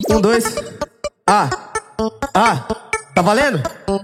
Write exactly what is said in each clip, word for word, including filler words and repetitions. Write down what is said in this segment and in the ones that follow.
Um, dois. Ah, ah, tá valendo?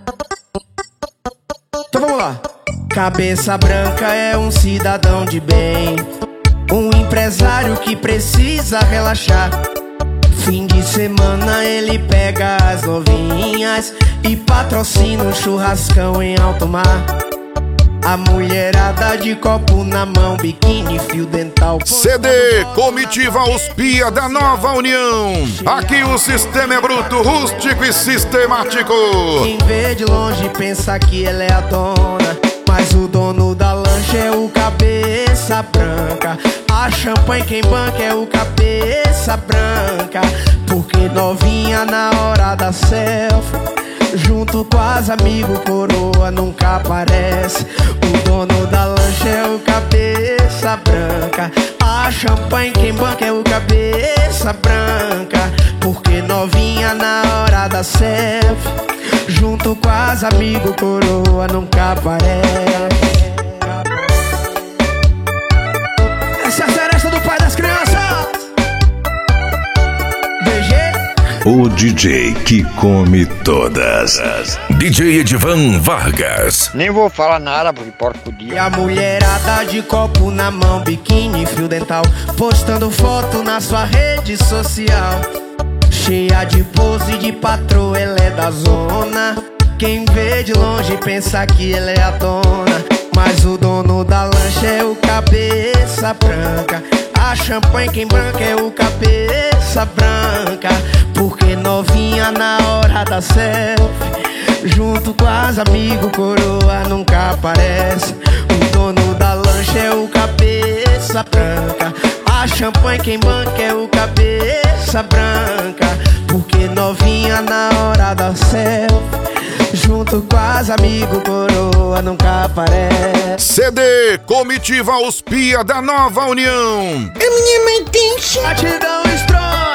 Então vamos lá. Cabeça branca é um cidadão de bem, um empresário que precisa relaxar. Fim de semana ele pega as novinhas e patrocina um churrascão em alto mar. A mulherada de copo na mão, biquíni, fio dental. C D Comitiva Os Pia da Nova União. Aqui o sistema é bruto, rústico e sistemático. Quem vê de longe pensa que ela é a dona, mas o dono da lancha é o cabeça branca. A champanhe quem banca é o cabeça branca. Porque novinha na hora da selfie, junto com as amigos, coroa nunca aparece. O dono da lancha é o cabeça branca. A champanhe quem banca é o cabeça branca. Porque novinha na hora da selfie, junto com as amigos, coroa nunca aparece. Essa é a seresta do pai das crianças. D J O D J que come todas. D J Edivan Vargas. Nem vou falar nada porque importa o dia. E a mulherada de copo na mão, biquíni, fio dental, postando foto na sua rede social, cheia de pose de patroa, ela é da zona. Quem vê de longe pensa que ela é a dona, mas o dono da lancha é o cabeça branca. A champanhe quem branca é o cabeça branca. Porque novinha na hora da selfie, junto com as amigos, coroa nunca aparece. O dono da lancha é o cabeça branca. A champanhe quem banca é o cabeça branca. Porque novinha na hora da selfie, junto com as amigos, coroa nunca aparece. C D Comitiva Os Pia da Nova União. A minha mãe tem chá. Batidão strong.